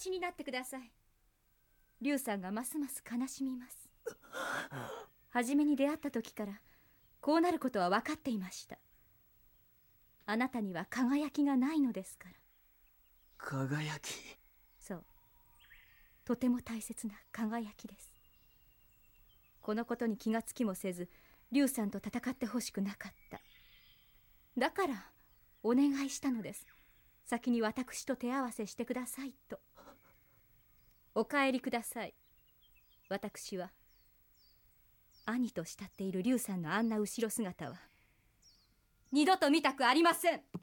しになってください。龍さんがますます悲しみます。初めに出会った時からこうなることは分かっていました。あなたには輝きがないのですから。 輝き？ そう、とても大切な輝きです。このことに気がつきもせず龍さんと戦ってほしくなかった。だからお願いしたのです。先に私と手合わせしてくださいと。お帰りください。私は兄と慕っている龍さんのあんな後ろ姿は二度と見たくありません。